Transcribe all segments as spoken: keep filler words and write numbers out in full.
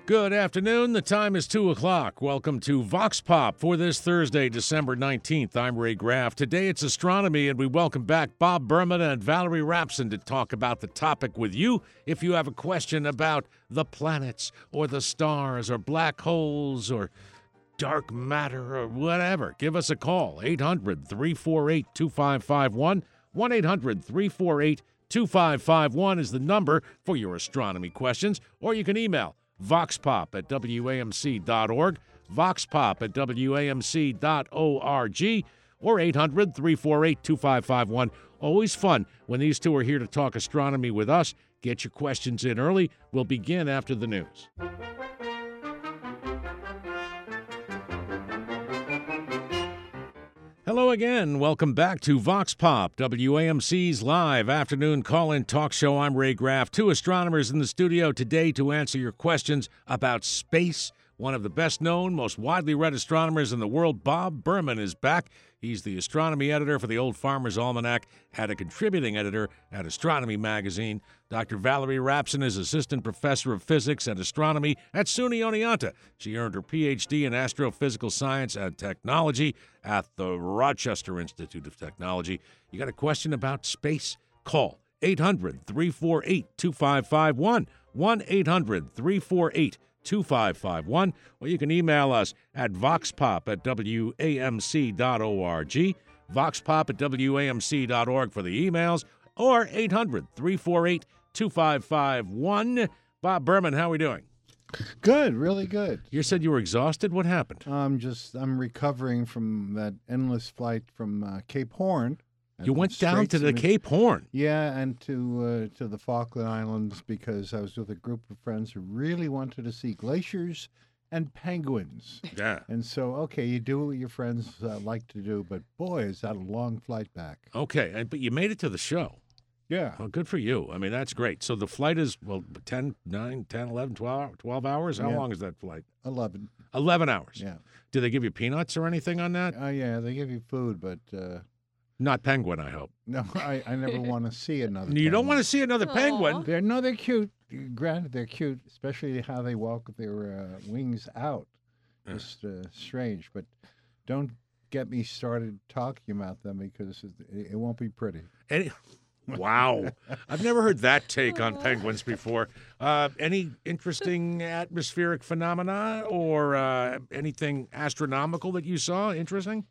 Good afternoon. The time is two o'clock. Welcome to Vox Pop for this Thursday, December nineteenth. I'm Ray Graff. Today it's astronomy, and we welcome back Bob Berman and Valerie Rapson to talk about the topic with you. If you have a question about the planets or the stars or black holes or dark matter or whatever, give us a call. eight hundred, three four eight, two five five one. one eight hundred, three four eight, two five five one is the number for your astronomy questions, or you can email voxpop at W A M C dot org, voxpop at W A M C dot org, or eight hundred, three four eight, two five five one. Always fun when these two are here to talk astronomy with us. Get your questions in early. We'll begin after the news. Hello again. Welcome back to Vox Pop, W A M C's live afternoon call-in talk show. I'm Ray Graff. Two astronomers in the studio today to answer your questions about space. One of the best-known, most widely read astronomers in the world, Bob Berman, is back. He's the astronomy editor for the Old Farmer's Almanac, had a contributing editor at Astronomy Magazine. Doctor Valerie Rapson is assistant professor of physics and astronomy at SUNY Oneonta. She earned her P H D in astrophysical science and technology at the Rochester Institute of Technology. You got a question about space? Call eight hundred, three four eight, two five five one, one eight hundred, three four eight, two five five one, or you can email us at voxpop at W A M C dot org, voxpop at W A M C dot org for the emails, or eight hundred, three four eight, two five five one. Bob Berman, how are we doing? Good, really good. You said you were exhausted. What happened? I'm just, I'm recovering from that endless flight from uh, Cape Horn. You went down to the Cape Horn? Yeah, and to uh, to the Falkland Islands because I was with a group of friends who really wanted to see glaciers and penguins. Yeah. And so, okay, you do what your friends uh, like to do, but boy, is that a long flight back. Okay, and, but you made it to the show. Yeah. Well, good for you. I mean, that's great. So the flight is, well, ten, nine, ten, eleven, twelve, twelve hours? How Yeah. long is that flight? eleven. eleven hours. Yeah. Do they give you peanuts or anything on that? Oh, yeah, they give you food, but uh, Not penguin, I hope. no, I, I never want to see another You don't penguin. want to see another Aw. penguin. They're no, they're cute. Granted, they're cute, especially how they walk with their uh, wings out. Yeah. Just uh, strange, but don't get me started talking about them because it, it won't be pretty. Any, wow. I've never heard that take on penguins before. Uh, any interesting atmospheric phenomena or uh, anything astronomical that you saw? Interesting?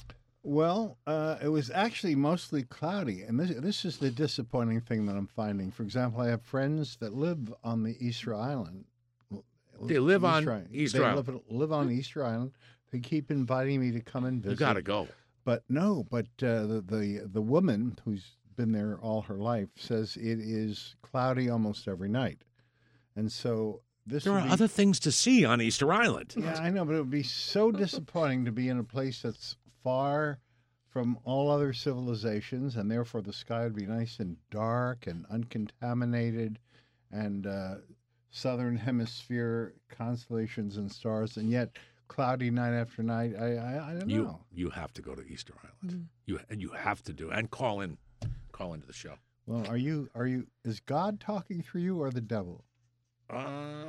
Well, uh, it was actually mostly cloudy, and this this is the disappointing thing that I'm finding. For example, I have friends that live on the Easter Island. They live on Island. Easter they Island. Live, live on Easter Island. They keep inviting me to come and You visit. got to go. But no, but uh, the, the the woman who's been there all her life says it is cloudy almost every night, and so this. There would are be, other things to see on Easter Island. Yeah, I know, but it would be so disappointing to be in a place that's far from all other civilizations, and therefore the sky would be nice and dark and uncontaminated, and uh, southern hemisphere constellations and stars, and yet cloudy night after night. I I, I don't You know. you have to go to Easter Island. You and you have to do and call in, call into the show. Well, are you are you is God talking through you or the devil? Uh,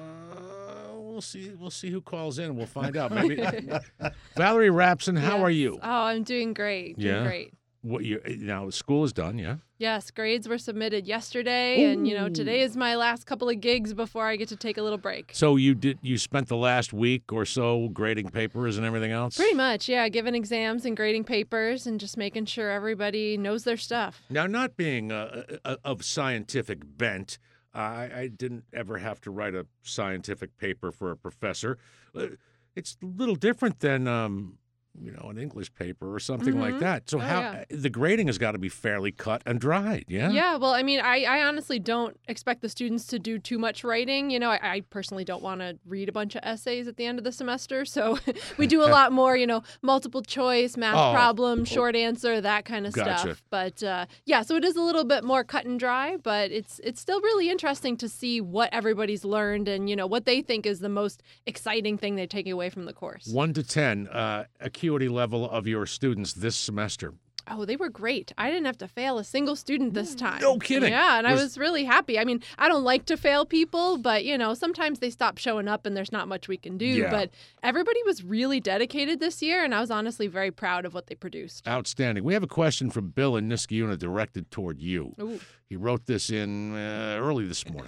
we'll see. We'll see who calls in. We'll find out. Maybe Valerie Rapson, how Yes. are you? Oh, I'm doing great. Doing Yeah? great. What you now? School is done. Yeah. Yes, grades were submitted yesterday, and you know today is my last couple of gigs before I get to take a little break. So you did. You spent the last week or so grading papers and everything else. Pretty much, yeah, giving exams and grading papers and just making sure everybody knows their stuff. Now, not being uh, uh, of scientific bent, I, I didn't ever have to write a scientific paper for a professor. Uh, It's a little different than, um, you know, an English paper or something like Mhm. that. So Oh, how yeah. the grading has got to be fairly cut and dried, yeah? Yeah, well, I mean, I, I honestly don't expect the students to do too much writing. You know, I, I personally don't want to read a bunch of essays at the end of the semester. So we do a lot more, you know, multiple choice, math Oh. problem, short answer, that kind of Gotcha. stuff. But uh, yeah, so it is a little bit more cut and dry, but it's it's still really interesting to see what everybody's learned and, you know, what they think is the most exciting thing they're taking away from the course. One to ten, uh, acuity level of your students this semester. Oh, they were great. I didn't have to fail a single student this time. No kidding. Yeah, and Was- I was really happy. I mean, I don't like to fail people, but, you know, sometimes they stop showing up and there's not much we can do. Yeah. But everybody was really dedicated this year, and I was honestly very proud of what they produced. Outstanding. We have a question from Bill in Niskayuna directed toward you. Ooh. He wrote this in uh, early this morning.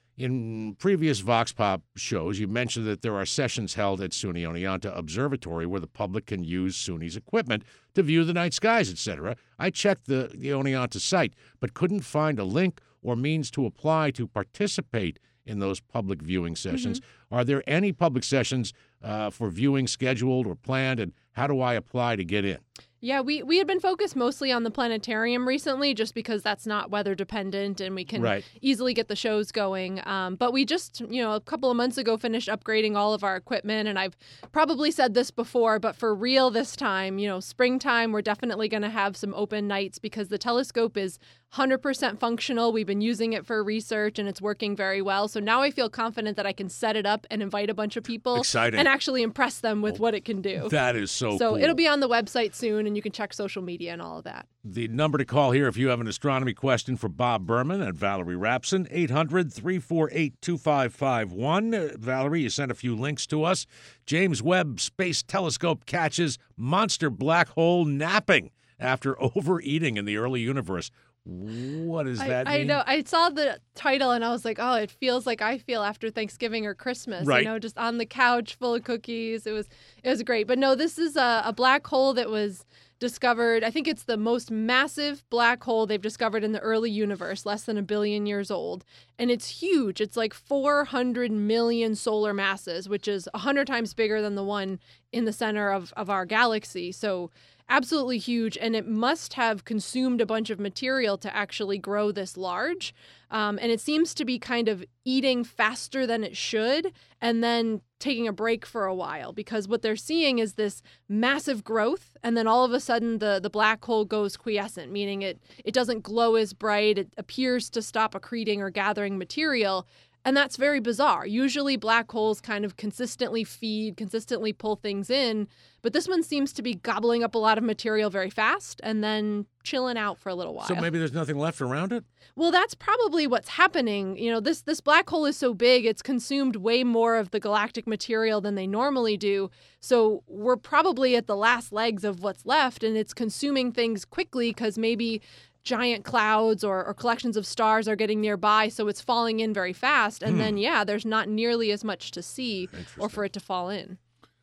In previous Vox Pop shows, you mentioned that there are sessions held at SUNY Oneonta Observatory where the public can use SUNY's equipment to view the night skies, et cetera. I checked the, the Oneonta site, but couldn't find a link or means to apply to participate in those public viewing sessions. Mm-hmm. Are there any public sessions uh, for viewing scheduled or planned, and how do I apply to get in? Yeah, we, we had been focused mostly on the planetarium recently just because that's not weather dependent and we can Right. easily get the shows going. Um, but we just, you know, a couple of months ago finished upgrading all of our equipment. And I've probably said this before, but for real this time, you know, springtime, we're definitely going to have some open nights because the telescope is one hundred percent functional. We've been using it for research and it's working very well. So now I feel confident that I can set it up and invite a bunch of people Exciting. and actually impress them with what it can do. That is so, So cool. it'll be on the website soon and you can check social media and all of that. The number to call here if you have an astronomy question for Bob Berman and Valerie Rapson, eight hundred, three four eight, two five five one. Uh, Valerie, you sent a few links to us. James Webb Space Telescope catches monster black hole napping after overeating in the early universe. What does that I, mean? I know. I saw the title and I was like, oh, it feels like I feel after Thanksgiving or Christmas. Right. You know, just on the couch full of cookies. It was it was great. But no, this is a, a black hole that was discovered. I think it's the most massive black hole they've discovered in the early universe, less than a billion years old. And it's huge. It's like four hundred million solar masses, which is one hundred times bigger than the one in the center of, of our galaxy. So absolutely huge, and it must have consumed a bunch of material to actually grow this large. Um, and it seems to be kind of eating faster than it should and then taking a break for a while, because what they're seeing is this massive growth, and then all of a sudden the, the black hole goes quiescent, meaning it, it doesn't glow as bright, it appears to stop accreting or gathering material. And that's very bizarre. Usually black holes kind of consistently feed, consistently pull things in, but this one seems to be gobbling up a lot of material very fast and then chilling out for a little while. So maybe there's nothing left around it? Well, that's probably what's happening. You know, this this black hole is so big, it's consumed way more of the galactic material than they normally do. So we're probably at the last legs of what's left, and it's consuming things quickly because maybe giant clouds or, or collections of stars are getting nearby, so it's falling in very fast. And Hmm. then, yeah, there's not nearly as much to see or for it to fall in.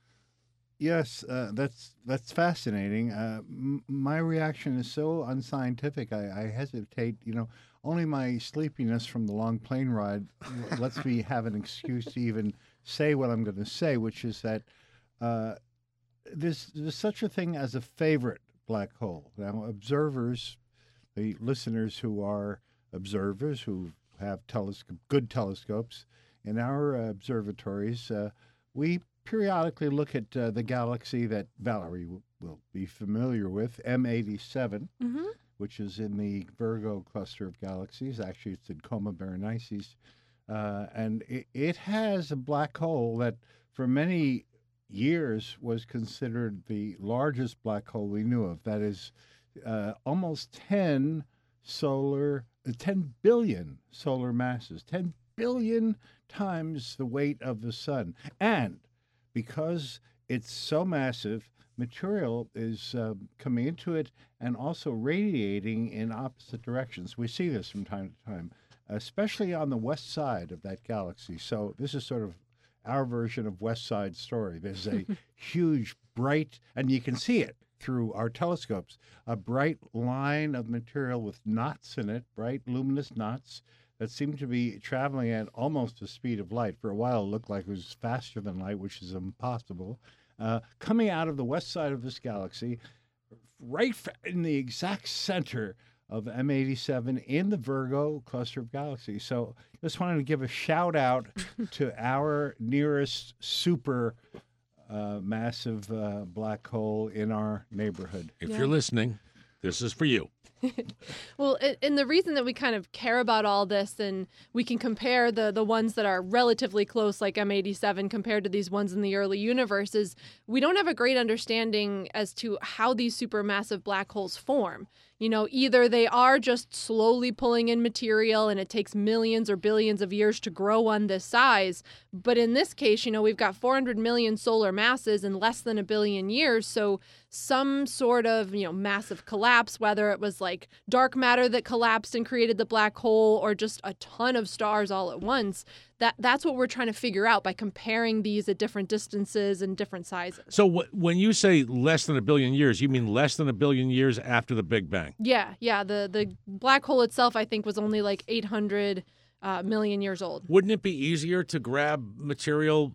Yes, uh, that's that's fascinating. Uh, m- my reaction is so unscientific. I, I hesitate. You know, only my sleepiness from the long plane ride lets me have an excuse to even say what I'm going to say, which is that uh, there's there's such a thing as a favorite black hole. Now, observers, the listeners who are observers who have telescope, good telescopes in our uh, observatories, uh, we periodically look at uh, the galaxy that Valerie w- will be familiar with, M eighty-seven, Mm-hmm. which is in the Virgo cluster of galaxies. Actually, it's in Coma Berenices. Uh, and it, it has a black hole that for many years was considered the largest black hole we knew of. That is uh, almost ten solar, uh, ten billion solar masses, ten billion times the weight of the sun. And because it's so massive, material is uh, coming into it and also radiating in opposite directions. We see this from time to time, especially on the west side of that galaxy. So this is sort of our version of West Side Story. There's a huge, bright, and you can see it through our telescopes, a bright line of material with knots in it, bright luminous knots that seem to be traveling at almost the speed of light. For a while, it looked like it was faster than light, which is impossible. Uh, coming out of the west side of this galaxy, right in the exact center of M eighty-seven in the Virgo cluster of galaxies. So just wanted to give a shout out to our nearest super uh, massive uh, black hole in our neighborhood. If Yeah. you're listening, This is for you. Well, a- and the reason that we kind of care about all this, and we can compare the the ones that are relatively close, like M eighty-seven, compared to these ones in the early universe, is we don't have a great understanding as to how these supermassive black holes form. You know, either they are just slowly pulling in material and it takes millions or billions of years to grow on this size. But in this case, you know, we've got four hundred million solar masses in less than a billion years. So some sort of, you know, massive collapse, whether it was like dark matter that collapsed and created the black hole or just a ton of stars all at once, that that's what we're trying to figure out by comparing these at different distances and different sizes. So wh- when you say less than a billion years, you mean less than a billion years after the Big Bang? Yeah, yeah. The the black hole itself, I think, was only like eight hundred uh, million years old. Wouldn't it be easier to grab material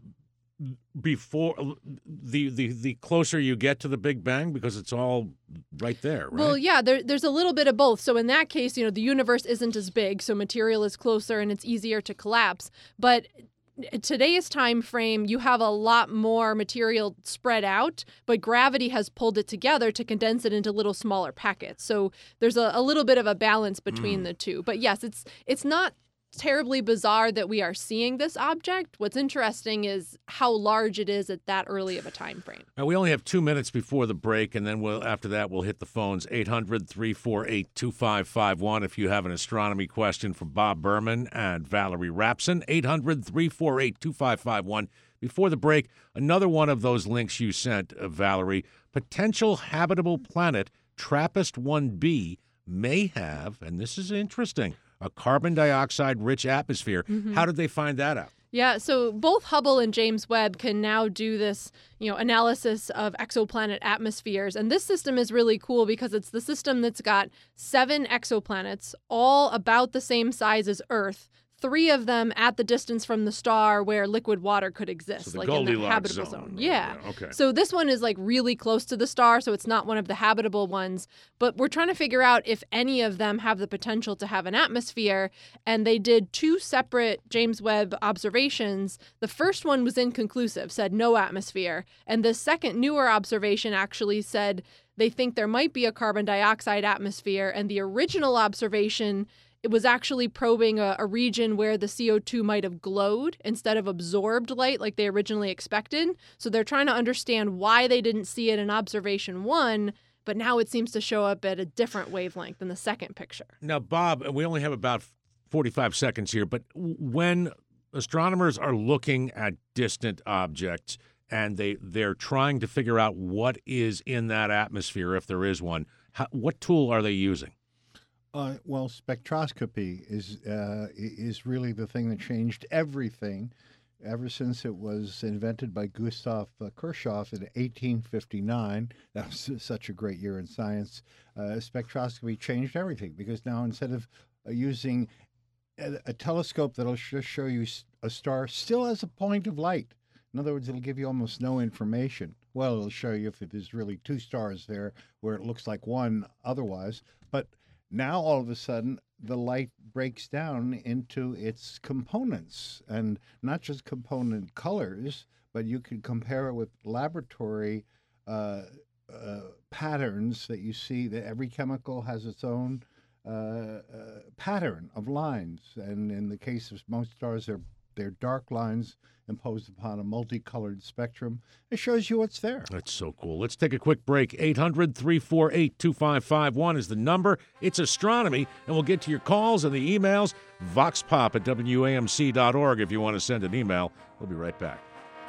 before the the the closer you get to the Big Bang, because it's all right there, right? Well, yeah, there, there's a little bit of both. So in that case, you know, the universe isn't as big, so material is closer and it's easier to collapse. But today's time frame, you have a lot more material spread out, but gravity has pulled it together to condense it into little smaller packets. So there's a, a little bit of a balance between Mm. the two. But yes, it's it's not terribly bizarre that we are seeing this object. What's interesting is how large it is at that early of a time frame. Now, we only have two minutes before the break, and then we'll after that we'll hit the phones. eight hundred, three four eight, two five five one if you have an astronomy question for Bob Berman and Valerie Rapson. eight hundred, three four eight, two five five one. Before the break, another one of those links you sent, uh, Valerie. Potential habitable planet TRAPPIST one b may have, and this is interesting, a carbon dioxide-rich atmosphere. Mm-hmm. How did they find that out? Yeah, so both Hubble and James Webb can now do this, you know, analysis of exoplanet atmospheres. And this system is really cool because it's the system that's got seven exoplanets, all about the same size as Earth. Three of them at the distance from the star where liquid water could exist, So the like in the Goldilocks habitable zone. zone. Yeah. Yeah, okay. So this one is like really close to the star, so it's not one of the habitable ones. But we're trying to figure out if any of them have the potential to have an atmosphere. And they did two separate James Webb observations. The first one was inconclusive, said no atmosphere. And the second, newer observation actually said they think there might be a carbon dioxide atmosphere. And the original observation, it was actually probing a, a region where the C O two might have glowed instead of absorbed light like they originally expected. So they're trying to understand why they didn't see it in observation one, but now it seems to show up at a different wavelength in the second picture. Now, Bob, we only have about forty-five seconds here, but when astronomers are looking at distant objects and they, they're trying to figure out what is in that atmosphere, if there is one, how, what tool are they using? Uh, well, spectroscopy is uh, i- is really the thing that changed everything ever since it was invented by Gustav uh, Kirchhoff in eighteen fifty-nine. That was such a great year in science. Uh, spectroscopy changed everything because now instead of uh, using a, a telescope that'll just show you s- a star still as a point of light. In other words, it'll give you almost no information. Well, it'll show you if there's really two stars there where it looks like one otherwise. But now, all of a sudden, the light breaks down into its components, and not just component colors, but you can compare it with laboratory uh, uh, patterns that you see that every chemical has its own uh, uh, pattern of lines. And in the case of most stars, they're, they're dark lines imposed upon a multicolored spectrum. It shows you what's there. That's so cool. Let's take a quick break. eight hundred, three four eight, two five five one is the number. It's astronomy, and we'll get to your calls and the emails. voxpop at W A M C dot org if you want to send an email. We'll be right back.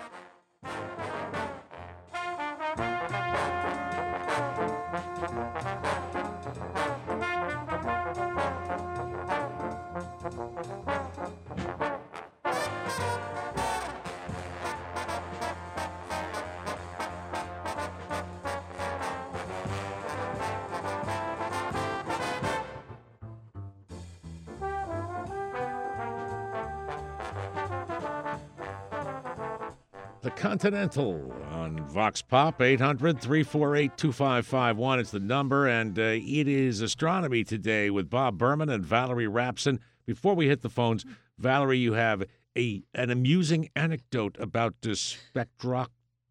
The Continental on Vox Pop, eight hundred, three four eight, two five five one. It's the number, and uh, it is astronomy today with Bob Berman and Valerie Rapson. Before we hit the phones, Valerie, you have a an amusing anecdote about the spectro-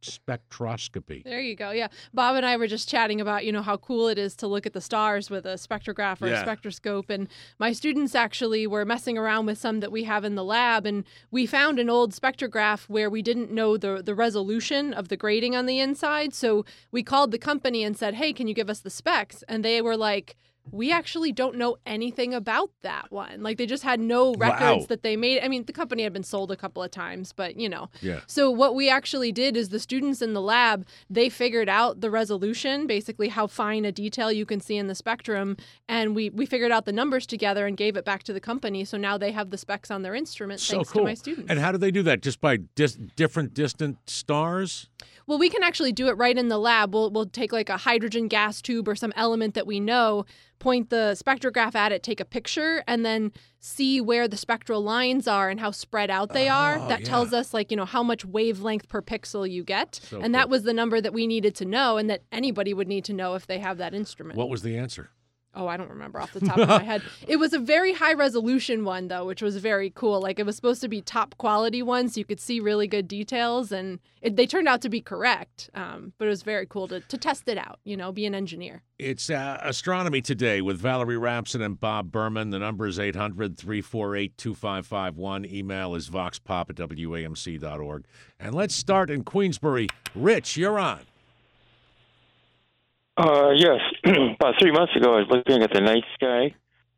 spectroscopy. There you go. Yeah. Bob and I were just chatting about, you know, how cool it is to look at the stars with a spectrograph or Yeah. a spectroscope. And my students actually were messing around with some that we have in the lab. And we found an old spectrograph where we didn't know the, the resolution of the grading on the inside. So we called the company and said, hey, can you give us the specs? And they were like, we actually don't know anything about that one. Like, they just had no records Wow. that they made. I mean, the company had been sold a couple of times, but, you know. Yeah. So what we actually did is the students in the lab, they figured out the resolution, basically how fine a detail you can see in the spectrum. And we, we figured out the numbers together and gave it back to the company. So now they have the specs on their instrument So thanks cool. to my students. And how do they do that? Just by dis- different distant stars? Well, we can actually do it right in the lab. We'll, we'll take like a hydrogen gas tube or some element that we know, point the spectrograph at it, take a picture, and then see where the spectral lines are and how spread out they are. Oh, That yeah. tells us, like, you know, how much wavelength per pixel you get. So and that cool. was the number that we needed to know and that anybody would need to know if they have that instrument. What was the answer? Oh, I don't remember off the top of my head. It was a very high resolution one, though, which was very cool. Like, it was supposed to be top quality one, so you could see really good details, and it, they turned out to be correct. Um, but it was very cool to, to test it out, you know, be an engineer. It's uh, Astronomy Today with Valerie Rapson and Bob Berman. The number is eight hundred, three four eight, two five five one. Email is voxpop at W A M C dot org. And let's start in Queensbury. Rich, you're on. Uh, yes. About three months ago, I was looking at the night sky,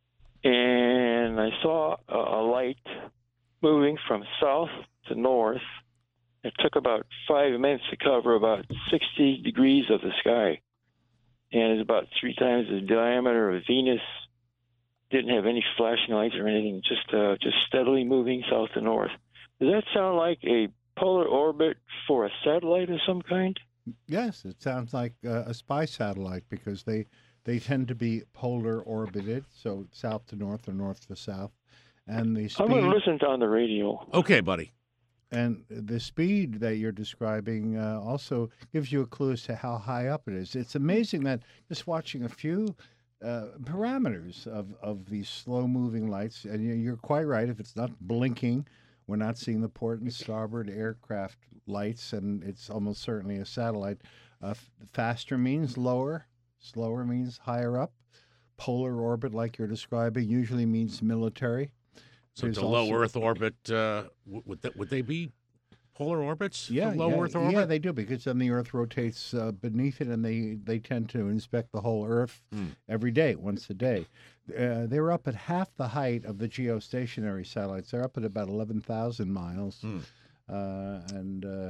and I saw a, a light moving from south to north. It took about five minutes to cover about sixty degrees of the sky, and it's about three times the diameter of Venus. Didn't have any flashing lights or anything, just uh, just steadily moving south to north. Does that sound like a polar orbit for a satellite of some kind? Yes, it sounds like uh, a spy satellite because they they tend to be polar orbited, so south to north or north to south, and the I'm going to speed listen to on the radio. Okay, buddy. and the speed that you're describing uh, also gives you a clue as to how high up it is. It's amazing that just watching a few uh, parameters of of these slow moving lights, and you- you're quite right. If it's not blinking, we're not seeing the port and starboard aircraft lights, and it's almost certainly a satellite. Uh, f- faster means lower, slower means higher up. Polar orbit, like you're describing, usually means military. So There's to low also- Earth orbit, uh, w- would, that, would they be polar orbits? for Yeah, low yeah, Earth orbit? yeah, they do, because then the Earth rotates uh, beneath it, and they, they tend to inspect the whole Earth Hmm. every day, once a day. Uh, they're up at half the height of the geostationary satellites. They're up at about eleven thousand miles. Hmm. Uh, and uh,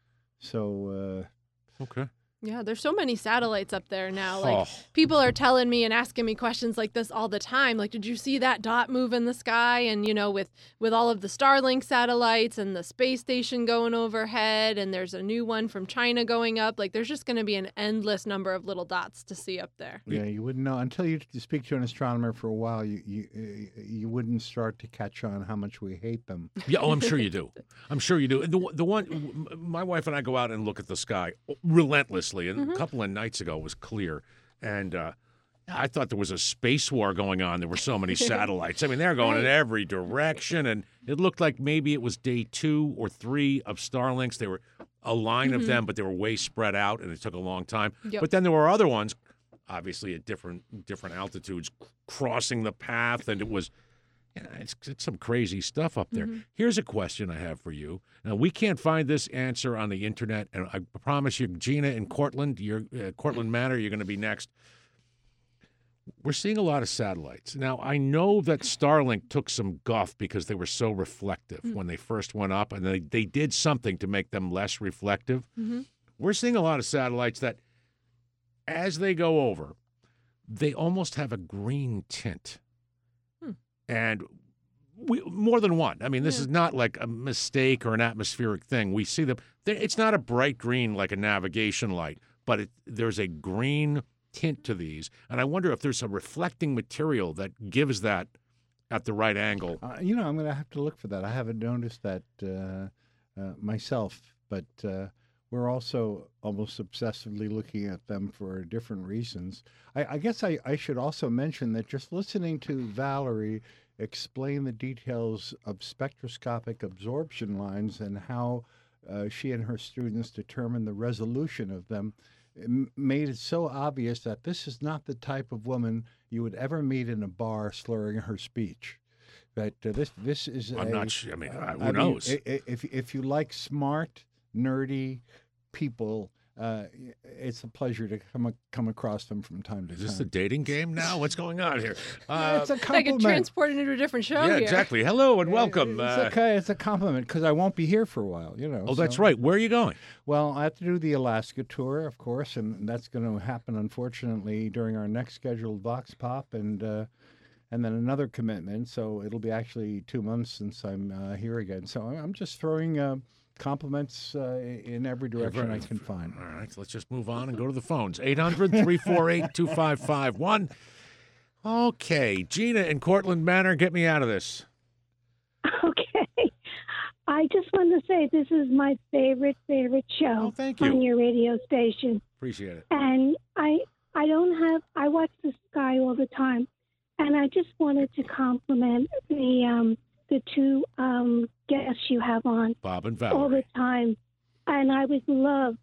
so, uh, Okay. Yeah, there's so many satellites up there now. Like, Oh. people are telling me and asking me questions like this all the time. Like, did you see that dot move in the sky? And, you know, with, with all of the Starlink satellites and the space station going overhead, and there's a new one from China going up, like, there's just going to be an endless number of little dots to see up there. yeah, you wouldn't know until you t- speak to an astronomer for a while. You you uh, you wouldn't start to catch on how much we hate them. Yeah, oh, I'm sure you do. I'm sure you do. The, the one, my wife and I go out and look at the sky relentlessly, and a couple of nights ago it was clear, and uh, I thought there was a space war going on. There were so many satellites. I mean, they're going in every direction, and it looked like maybe it was day two or three of Starlinks. They were a line of them, but they were way spread out, and it took a long time. Yep. But then there were other ones, obviously at different different altitudes, crossing the path, and it was. Yeah, it's, it's some crazy stuff up there. Here's a question I have for you. Now, we can't find this answer on the internet, and I promise you, Gina in Cortland, your uh, Cortland Manor, you're going to be next. We're seeing a lot of satellites. Now, I know that Starlink took some guff because they were so reflective when they first went up, and they, they did something to make them less reflective. Mm-hmm. We're seeing a lot of satellites that, as they go over, they almost have a green tint. And we more than one. I mean, this Yeah. is not like a mistake or an atmospheric thing. We see them. they- It's not a bright green like a navigation light, but it, there's a green tint to these. And I wonder if there's a reflecting material that gives that at the right angle. Uh, you know, I'm going to have to look for that. I haven't noticed that uh, uh, myself, but uh, we're also almost obsessively looking at them for different reasons. I, I guess I, I should also mention that just listening to Valerie explain the details of spectroscopic absorption lines and how uh, she and her students determined the resolution of them m- made it so obvious that this is not the type of woman you would ever meet in a bar slurring her speech. That uh, this this is I'm a, not sure. I mean, uh, who I mean, knows? i- i- if if you like smart, nerdy people, uh, it's a pleasure to come come across them from time to Is time. this a dating game now? What's going on here? Yeah, Uh, it's a I get compliment. transported into a different show yeah, here. exactly. Hello and welcome. It's Uh, okay. It's a compliment because I won't be here for a while. You know. oh, that's so- right. Where are you going? Well, I have to do the Alaska tour, of course, and that's going to happen, unfortunately, during our next scheduled Vox Pop, and uh, and then another commitment. So it'll be actually two months since I'm uh, here again. So I'm just throwing uh, compliments uh, in every direction I can find. All right, so let's just move on and go to the phones. eight hundred, three four eight, two five five one. Okay, Gina in Cortland Manor, get me out of this. Okay. I just want to say this is my favorite, favorite show Oh, thank on you. your radio station. Appreciate it. And I I don't have I watch the sky all the time. And I just wanted to compliment the um the two um guests you have on Bob and all the Valerie. time. And I would love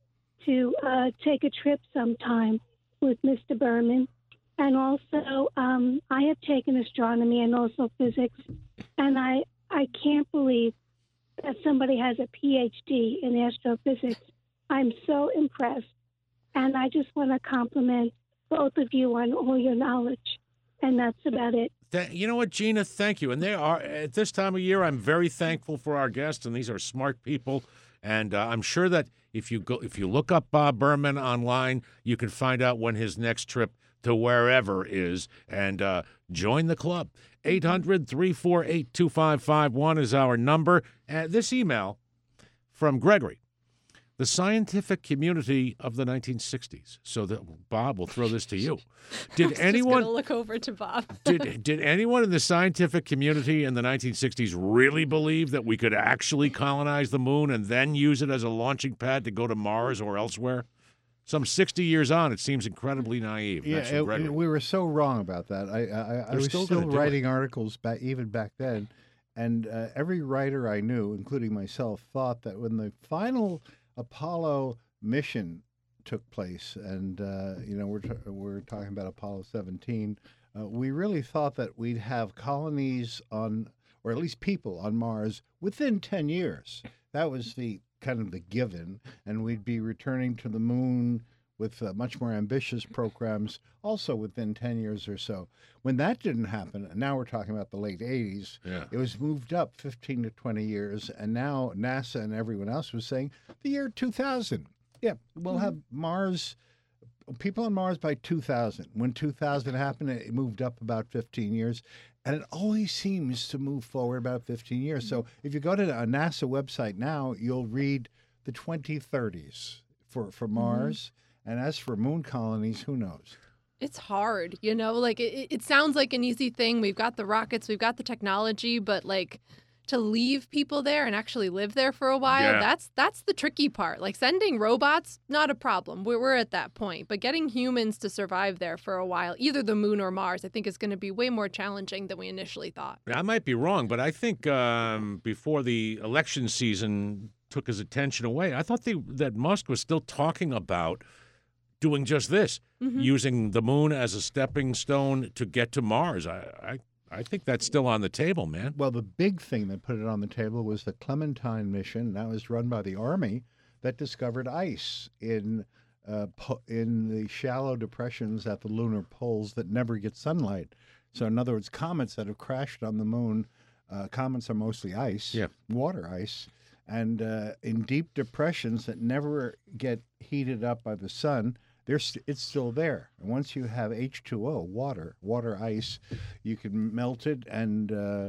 to uh, take a trip sometime with Mister Berman. And also, um, I have taken astronomy and also physics, and I I can't believe that somebody has a P H D in astrophysics. I'm so impressed, and I just want to compliment both of you on all your knowledge, and that's about it. Th- you know what, Gina? Thank you. And they are at this time of year. I'm very thankful for our guests, and these are smart people. And uh, I'm sure that if you go, if you look up Bob Berman online, you can find out when his next trip to wherever is, and uh, join the club. eight hundred, three four eight, two five five one is our number. And this email from Gregory. The scientific community of the nineteen sixties. So that Bob will throw this to you. Did Just anyone gonna look over to Bob. did did anyone in the scientific community in the nineteen sixties really believe that we could actually colonize the moon and then use it as a launching pad to go to Mars or elsewhere? Some sixty years on, it seems incredibly naive. Yeah, That's from it- Gregory. we were so wrong about that. I I, I They're was still still, gonna do it. writing articles back even back then, and uh, every writer I knew, including myself, thought that when the final Apollo mission took place, and uh, you know we're t- we're talking about Apollo seventeen, uh, we really thought that we'd have colonies on, or at least people on Mars within ten years. That was the kind of the given, and we'd be returning to the moon with uh, much more ambitious programs also within ten years or so. When that didn't happen, and now we're talking about the late eighties, Yeah. it was moved up fifteen to twenty years, and now NASA and everyone else was saying the year two thousand. Yeah, we'll have Mars, people on Mars by two thousand. When two thousand happened, it moved up about fifteen years, and it always seems to move forward about fifteen years. So if you go to a NASA website now, you'll read the twenty thirties for, for Mars. And as for moon colonies, who knows? It's hard, you know, like it, it sounds like an easy thing. We've got the rockets, we've got the technology, but like to leave people there and actually live there for a while, Yeah. that's that's the tricky part. Like sending robots, not a problem. We're, we're at that point. But getting humans to survive there for a while, either the moon or Mars, I think is going to be way more challenging than we initially thought. I might be wrong, but I think um, before the election season took his attention away, I thought the, that Musk was still talking about doing just this, Mhm. using the moon as a stepping stone to get to Mars. I, I, I think that's still on the table, man. Well, the big thing that put it on the table was the Clementine mission. That was run by the Army that discovered ice in uh, po- in the shallow depressions at the lunar poles that never get sunlight. So, in other words, comets that have crashed on the moon, uh, comets are mostly ice, Yeah. water ice, and uh, in deep depressions that never get heated up by the sun. There's, it's still there. And once you have H two O, water, water ice, you can melt it and uh,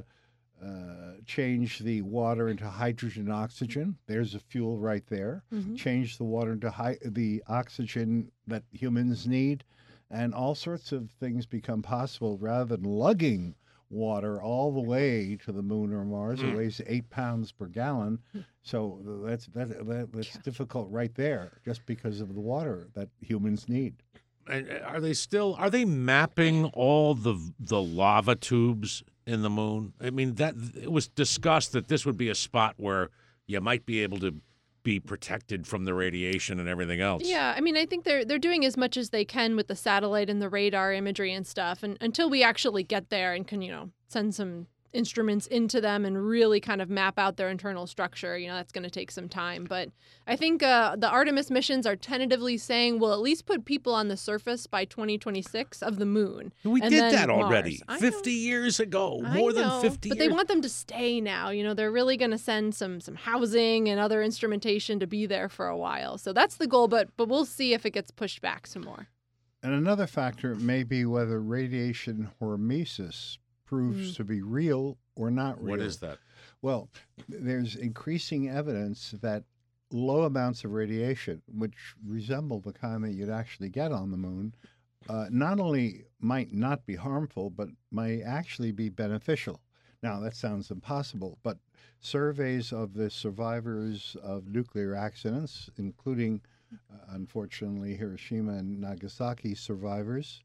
uh, change the water into hydrogen oxygen. There's a fuel right there. Mhm. Change the water into hi- the oxygen that humans need. And all sorts of things become possible rather than lugging water all the way to the moon or Mars. It weighs eight pounds per gallon. So that's that, that that's Yeah. difficult right there, just because of the water that humans need. And uh, are they still are they mapping all the the lava tubes in the moon? I mean, that it was discussed that this would be a spot where you might be able to be protected from the radiation and everything else. Yeah, I mean, I think they're they're doing as much as they can with the satellite and the radar imagery and stuff, and until we actually get there and can, you know, send some instruments into them and really kind of map out their internal structure, you know, that's going to take some time. But I think uh, the Artemis missions are tentatively saying we'll at least put people on the surface by twenty twenty-six of the moon. We and did then that Mars. already I fifty know. years ago, I more know, than fifty but years. they want them to stay now. You know, they're really going to send some some housing and other instrumentation to be there for a while. So that's the goal, but but we'll see if it gets pushed back some more. And another factor may be whether radiation hormesis proves Mm. to be real or not real. What is that? Well, there's increasing evidence that low amounts of radiation, which resemble the kind that you'd actually get on the moon, uh, not only might not be harmful, but might actually be beneficial. Now, that sounds impossible, but surveys of the survivors of nuclear accidents, including, uh, unfortunately, Hiroshima and Nagasaki survivors,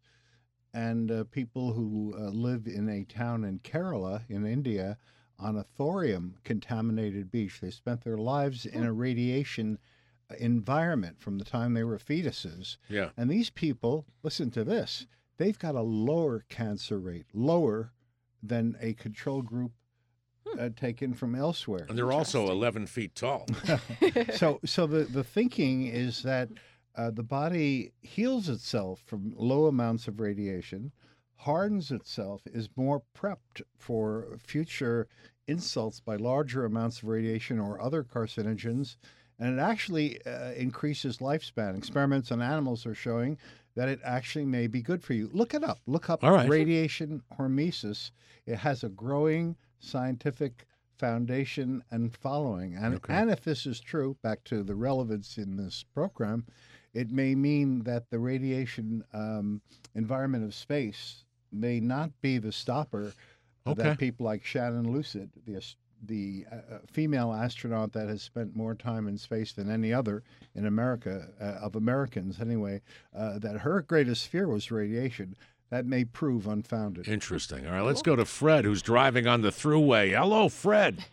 and uh, people who uh, live in a town in Kerala in India on a thorium-contaminated beach. They spent their lives in a radiation environment from the time they were fetuses. Yeah. And these people, listen to this, they've got a lower cancer rate, lower than a control group uh, taken from elsewhere. And they're also eleven feet tall. so so the, the thinking is that uh, the body heals itself from low amounts of radiation, hardens itself, is more prepped for future insults by larger amounts of radiation or other carcinogens, and it actually uh, increases lifespan. Experiments on animals are showing that it actually may be good for you. Look it up. Look up All right. radiation hormesis. It has a growing scientific foundation and following. And, Okay. and if this is true, back to the relevance in this program, it may mean that the radiation um, environment of space may not be the stopper Okay. that people like Shannon Lucid, the as- the uh, female astronaut that has spent more time in space than any other in America, uh, of Americans anyway, uh, that her greatest fear was radiation. That may prove unfounded. Interesting. All right, let's go to Fred, who's driving on the thruway. Hello, Fred.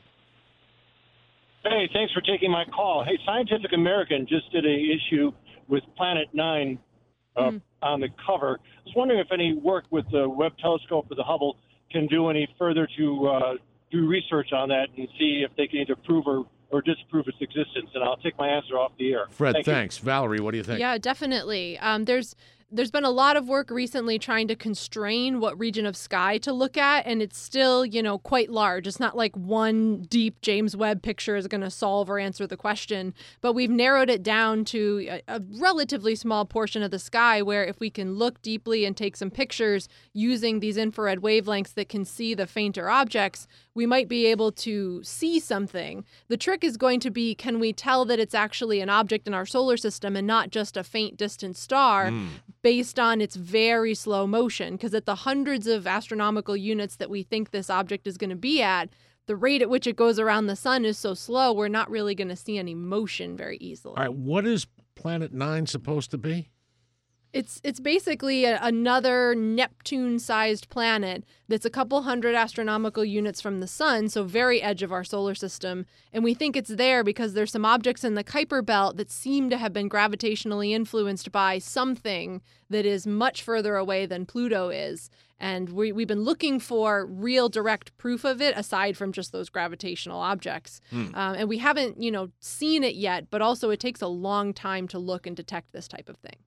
Hey, thanks for taking my call. Hey, Scientific American just did a issue with Planet Nine uh, Mm. on the cover. I was wondering if any work with the Webb Telescope or the Hubble can do any further to uh, do research on that and see if they can either prove or, or disprove its existence. And I'll take my answer off the air. Fred, Thank you. thanks. Valerie, what do you think? Yeah, definitely. Um, there's there's been a lot of work recently trying to constrain what region of sky to look at, and it's still, you know, quite large. It's not like one deep James Webb picture is going to solve or answer the question, but we've narrowed it down to a, a relatively small portion of the sky where if we can look deeply and take some pictures using these infrared wavelengths that can see the fainter objects, we might be able to see something. The trick is going to be, can we tell that it's actually an object in our solar system and not just a faint distant star Mm. based on its very slow motion? Because at the hundreds of astronomical units that we think this object is going to be at, the rate at which it goes around the sun is so slow, we're not really going to see any motion very easily. All right, what is Planet Nine supposed to be? It's it's basically a, another Neptune-sized planet that's a couple hundred astronomical units from the sun, so very edge of our solar system. And we think it's there because there's some objects in the Kuiper belt that seem to have been gravitationally influenced by something that is much further away than Pluto is. And we, we've been looking for real direct proof of it aside from just those gravitational objects. Hmm. Um, and we haven't, you know, seen it yet, but also it takes a long time to look and detect this type of thing.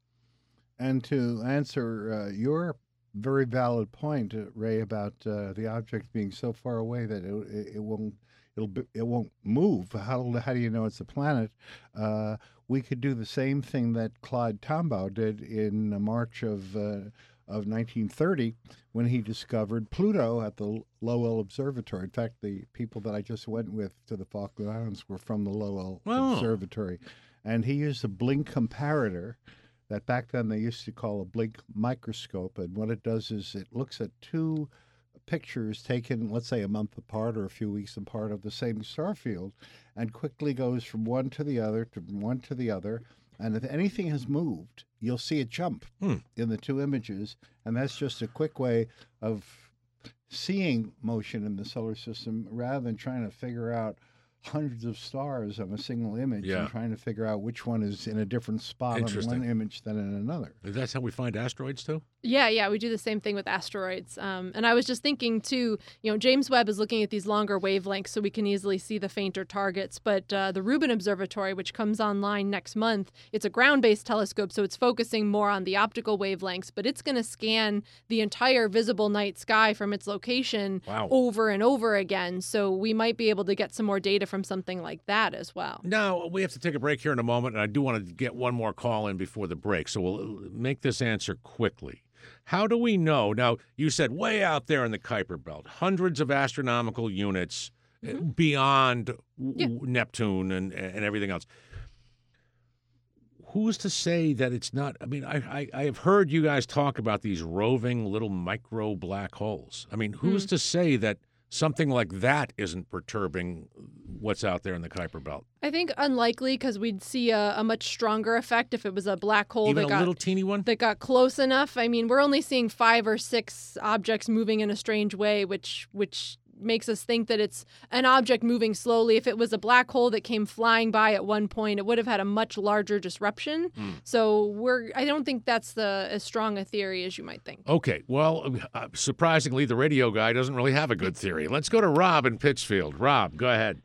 And to answer uh, your very valid point, uh, Ray, about uh, the object being so far away that it, it, it won't it'll be, it won't move. How how do you know it's a planet? Uh, we could do the same thing that Clyde Tombaugh did in uh, March of uh, of nineteen thirty when he discovered Pluto at the Lowell Observatory. In fact, the people that I just went with to the Falkland Islands were from the Lowell Oh. Observatory, and he used a blink comparator that back then they used to call a blink microscope. And what it does is it looks at two pictures taken, let's say, a month apart or a few weeks apart of the same star field, and quickly goes from one to the other, to one to the other. And if anything has moved, you'll see it jump Hmm. in the two images. And that's just a quick way of seeing motion in the solar system rather than trying to figure out hundreds of stars on a single image Yeah. and trying to figure out which one is in a different spot on Interesting. one image than in another. That's how we find asteroids too? Yeah, yeah, we do the same thing with asteroids. Um, and I was just thinking, too, you know, James Webb is looking at these longer wavelengths so we can easily see the fainter targets. But uh, the Rubin Observatory, which comes online next month, it's a ground-based telescope, so it's focusing more on the optical wavelengths, but it's going to scan the entire visible night sky from its location Wow. over and over again. So we might be able to get some more data from something like that as well. Now, we have to take a break here in a moment, and I do want to get one more call in before the break, so we'll make this answer quickly. How do we know? Now, you said way out there in the Kuiper Belt, hundreds of astronomical units Mm-hmm. beyond w- Yeah. Neptune and, and everything else. Who's to say that it's not? I mean, I, I, I have heard you guys talk about these roving little micro black holes. I mean, who's Mm. to say that something like that isn't perturbing what's out there in the Kuiper Belt? I think unlikely because we'd see a, a much stronger effect if it was a black hole Even that a got little teeny one? that got close enough. I mean, we're only seeing five or six objects moving in a strange way, which which makes us think that it's an object moving slowly. If it was a black hole that came flying by at one point, it would have had a much larger disruption. Mm. So we're I don't think that's the as strong a theory as you might think. Okay, well, uh, surprisingly, the radio guy doesn't really have a good theory. Let's go to Rob in Pittsfield. Rob, go ahead.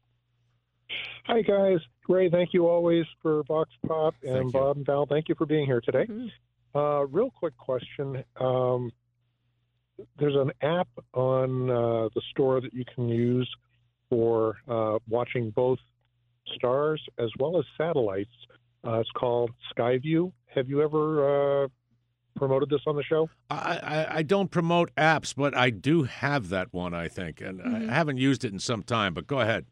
Hi, guys. Ray, thank you always for Vox Pop. And Thank you. Bob and Val, thank you for being here today. Mhm. Uh, real quick question. Um, there's an app on uh, the store that you can use for uh, watching both stars as well as satellites. Uh, it's called Skyview. Have you ever uh, promoted this on the show? I, I, I don't promote apps, but I do have that one, I think, and Mhm. I haven't used it in some time, but go ahead.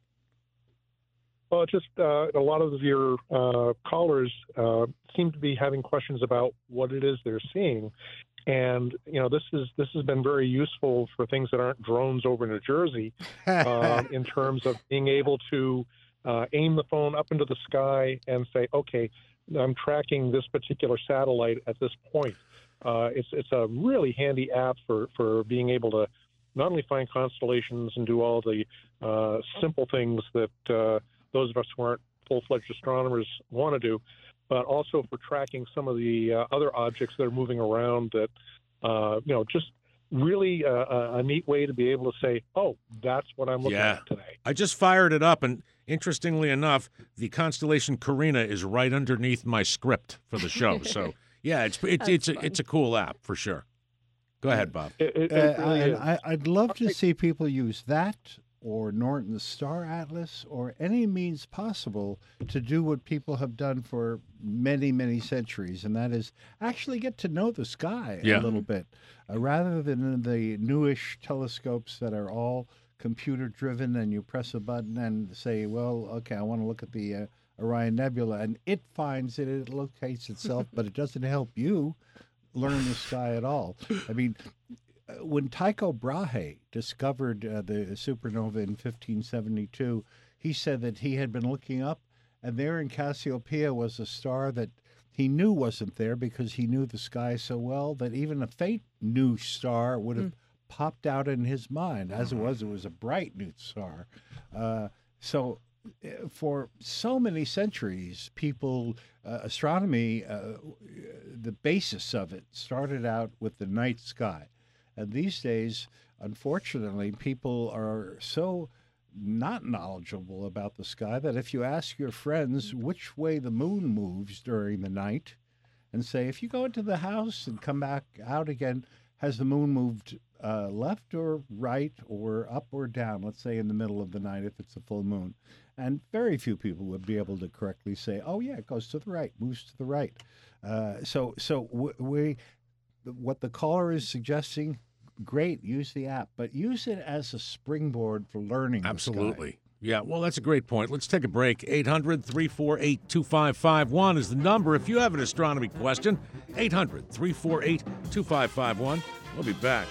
Well, it's just uh, a lot of your uh, callers uh, seem to be having questions about what it is they're seeing, and you know this is this has been very useful for things that aren't drones over New Jersey, uh, in terms of being able to uh, aim the phone up into the sky and say, okay, I'm tracking this particular satellite at this point. Uh, it's it's a really handy app for, for being able to not only find constellations and do all the uh, simple things that uh, those of us who aren't full-fledged astronomers want to do, but also for tracking some of the uh, other objects that are moving around that, uh, you know, just really uh, a, a neat way to be able to say, oh, that's what I'm looking Yeah. at today. I just fired it up, and interestingly enough, the constellation Carina is right underneath my script for the show. So, yeah, it's it's That's it's a, fun. it's a cool app for sure. Go ahead, Bob. It, it, Uh, it really and is. I, I'd love to Okay. see people use that or Norton's Star Atlas or any means possible to do what people have done for many, many centuries, and that is actually get to know the sky Yeah. a little bit, uh, rather than the newish telescopes that are all computer driven and you press a button and say, well, okay, I want to look at the uh, Orion Nebula, and it finds it, it locates itself, but it doesn't help you learn the sky at all. I mean, uh, when Tycho Brahe discovered uh, the supernova in fifteen seventy-two, he said that he had been looking up, and there in Cassiopeia was a star that he knew wasn't there because he knew the sky so well that even a faint new star would have popped out in his mind. As it was, it was a bright new star. Uh, so uh, for so many centuries, people, uh, astronomy, uh, the basis of it started out with the night sky. And these days, unfortunately, people are so not knowledgeable about the sky that if you ask your friends which way the moon moves during the night and say, if you go into the house and come back out again, has the moon moved uh, left or right or up or down, let's say in the middle of the night if it's a full moon? And very few people would be able to correctly say, oh, yeah, it goes to the right, moves to the right. Uh, so so w- we, what the caller is suggesting, great, use the app, but use it as a springboard for learning the sky. Absolutely. Yeah, well, that's a great point. Let's take a break. eight hundred, three four eight, two five five one is the number if you have an astronomy question. eight hundred, three four eight, two five five one. We'll be back.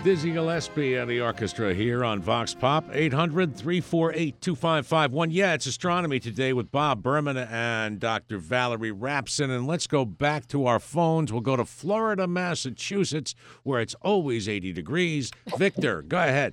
Dizzy Gillespie and the orchestra here on Vox Pop. eight hundred, three four eight, two five five one. Yeah, it's astronomy today with Bob Berman and Doctor Valerie Rapson. And let's go back to our phones. We'll go to Florida, Massachusetts, where it's always eighty degrees. Victor, go ahead.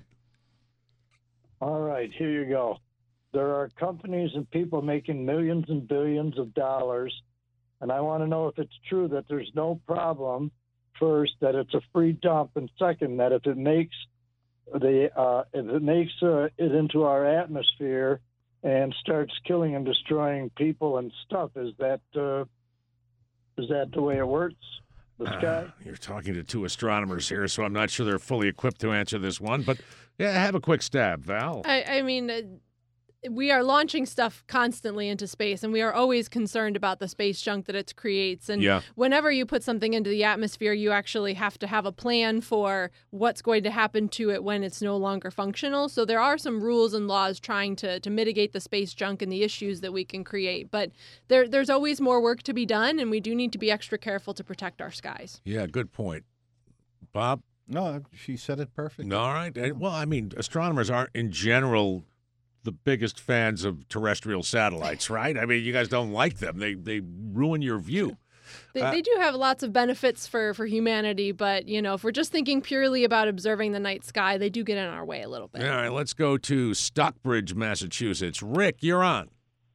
All right, here you go. There are companies and people making millions and billions of dollars, and I want to know if it's true that there's no problem, first, that it's a free dump, and second, that if it makes the uh, if it makes uh, it into our atmosphere and starts killing and destroying people and stuff, is that uh, is that the way it works? The sky? Uh, you're talking to two astronomers here, so I'm not sure they're fully equipped to answer this one. But yeah, have a quick stab, Val. I, I mean, uh, we are launching stuff constantly into space, and we are always concerned about the space junk that it creates. And yeah. whenever you put something into the atmosphere, you actually have to have a plan for what's going to happen to it when it's no longer functional. So there are some rules and laws trying to, to mitigate the space junk and the issues that we can create. But there, there's always more work to be done, and we do need to be extra careful to protect our skies. Yeah, good point. Bob? No, she said it perfectly. All right. Well, I mean, astronomers aren't in general the biggest fans of terrestrial satellites, right? I mean, you guys don't like them. They they ruin your view. They, uh, they do have lots of benefits for, for humanity, but, you know, if we're just thinking purely about observing the night sky, they do get in our way a little bit. All right, let's go to Stockbridge, Massachusetts. Rick, you're on.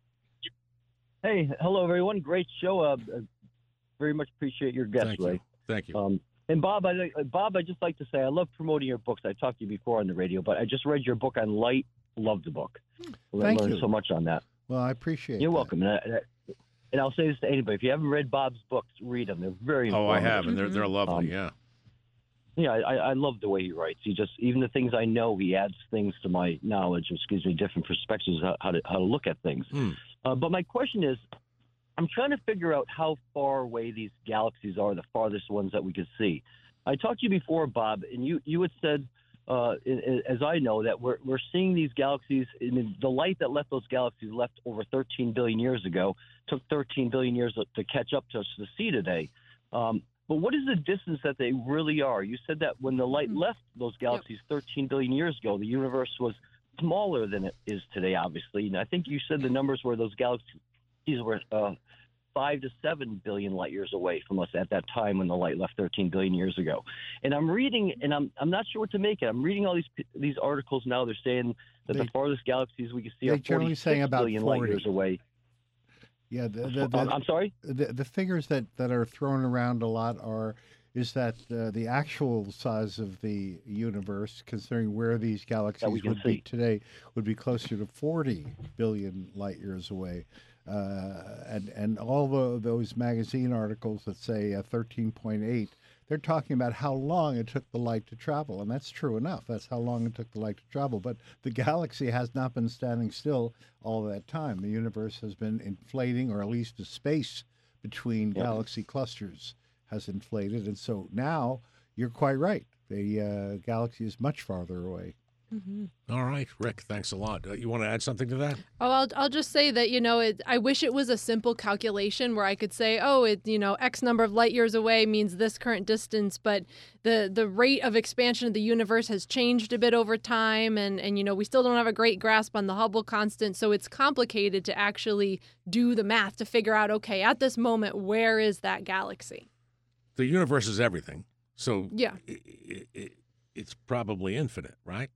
Hey, hello, everyone. Great show. Uh, very much appreciate your guest, Thank Ray. you. Thank you. Um, and Bob, I Bob, I just like to say I love promoting your books. I talked to you before on the radio, but I just read your book on light. Loved the book. I Thank learned you. so much on that. Well, I appreciate You're that. welcome. And, I, and I'll say this to anybody: if you haven't read Bob's books, read them. They're very Oh, informative. I have, and they're they're lovely. Um, yeah. Yeah, I, I love the way he writes. He just even the things I know, he adds things to my knowledge, which gives me different perspectives of how to how to look at things. Hmm. Uh, but my question is, I'm trying to figure out how far away these galaxies are, the farthest ones that we could see. I talked to you before, Bob, and you, you had said, uh, as I know, that we're we're seeing these galaxies. In the light that left those galaxies left over thirteen billion years ago took thirteen billion years to catch up to us to see today. Um, but what is the distance that they really are? You said that when the light Mm-hmm. left those galaxies yep. thirteen billion years ago, the universe was smaller than it is today, obviously. And I think you said the numbers where those galaxies were uh, five to seven billion light years away from us at that time when the light left thirteen billion years ago. And I'm reading, and I'm I'm not sure what to make it. I'm reading all these these articles now. They're saying that They- the farthest galaxies we can see they are generally saying forty-six about billion light forty. years away. Yeah, the, the, the, I'm sorry? the, the figures that, that are thrown around a lot are is that uh, the actual size of the universe, considering where these galaxies can would be see. today, would be closer to forty billion light years away. Uh, and and all the, those magazine articles that say uh, thirteen point eight, they're talking about how long it took the light to travel, and that's true enough. That's how long it took the light to travel. But the galaxy has not been standing still all that time. The universe has been inflating, or at least the space between Yep. galaxy clusters has inflated, and so now you're quite right. The uh, galaxy is much farther away. Mm-hmm. All right, Rick, thanks a lot. Uh, you want to add something to that? Oh, I'll, I'll just say that, you know, it, I wish it was a simple calculation where I could say, oh, it, you know, X number of light years away means this current distance, but the, the rate of expansion of the universe has changed a bit over time. And, and, you know, we still don't have a great grasp on the Hubble constant. So it's complicated to actually do the math to figure out, okay, at this moment, where is that galaxy? The universe is everything, so Yeah. i i it's probably infinite, right?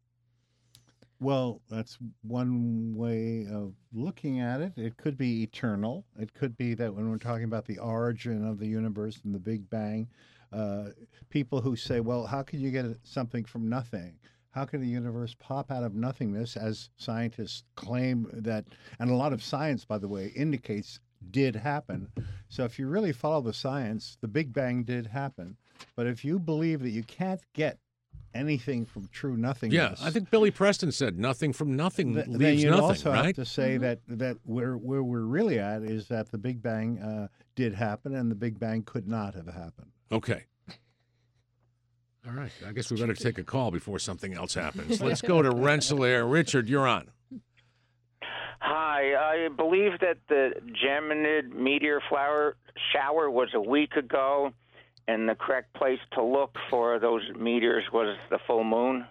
Well, that's one way of looking at it. It could be eternal. It could be that when we're talking about the origin of the universe and the Big Bang, uh, people who say, well, how can you get something from nothing? How can the universe pop out of nothingness, as scientists claim that, and a lot of science, by the way, indicates did happen. So if you really follow the science, the Big Bang did happen. But if you believe that you can't get anything from true nothingness. Yeah, I think Billy Preston said nothing from nothing Th- then leaves you nothing, also right? have to say that that where where we're really at is that the Big Bang uh, did happen, and the Big Bang could not have happened. Okay. All right. I guess we better take a call before something else happens. Let's go to Rensselaer. Richard, you're on. Hi, I believe that the Geminid meteor flower shower was a week ago, and the correct place to look for those meteors was the full moon?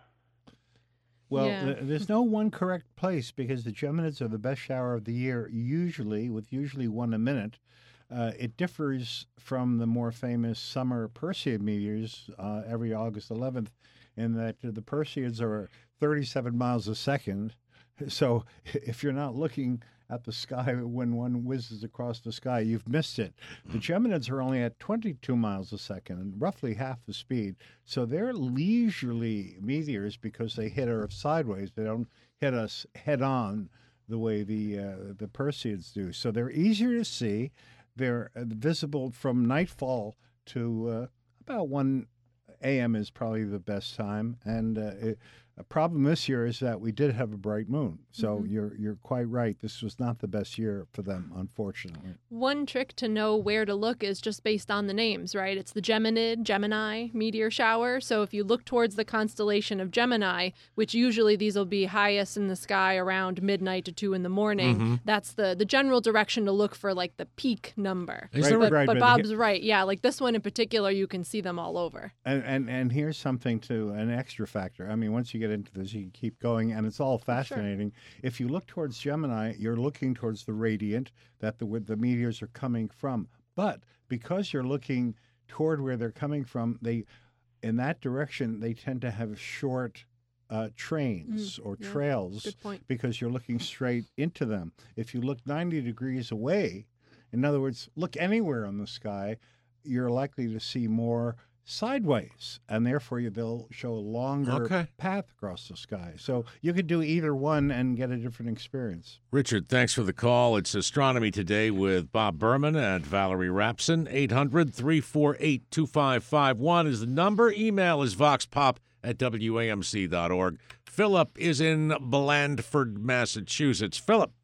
Well, Yeah. th- there's no one correct place because the Geminids are the best shower of the year, usually, with usually one a minute. Uh, it differs from the more famous summer Perseid meteors uh, every August eleventh in that the Perseids are thirty-seven miles a second. So if you're not looking at the sky when one whizzes across the sky, you've missed it. The Geminids are only at twenty-two miles a second, and roughly half the speed. So they're leisurely meteors because they hit Earth sideways. They don't hit us head on the way the uh, the Perseids do. So they're easier to see. They're uh, visible from nightfall to uh, about one a m is probably the best time. And uh, it, a problem this year is that we did have a bright moon. So Mhm. you're you're quite right. This was not the best year for them, unfortunately. One trick to know where to look is just based on the names, right? It's the Geminid, Gemini meteor shower. So if you look towards the constellation of Gemini, which usually these will be highest in the sky around midnight to two in the morning, Mhm. that's the the general direction to look for, like the peak number. Is Right, there a- But, right, but but Bob's right. Yeah, like this one in particular, you can see them all over. And, and and here's something to an extra factor. I mean, once you get into this, you can keep going, and it's all fascinating. If you look towards Gemini, you're looking towards the radiant that the where the meteors are coming from. But because you're looking toward where they're coming from, they in that direction they tend to have short uh, trains or yeah. trails Good point. because you're looking straight into them. If you look ninety degrees away, in other words, look anywhere on the sky, you're likely to see more sideways, and therefore you, they'll show a longer Okay. path across the sky. So you could do either one and get a different experience. Richard, thanks for the call. It's Astronomy Today with Bob Berman and Valerie Rapson. eight hundred, three four eight, two five five one is the number. Email is voxpop at W A M C dot org. Philip is in Blandford, Massachusetts. Philip.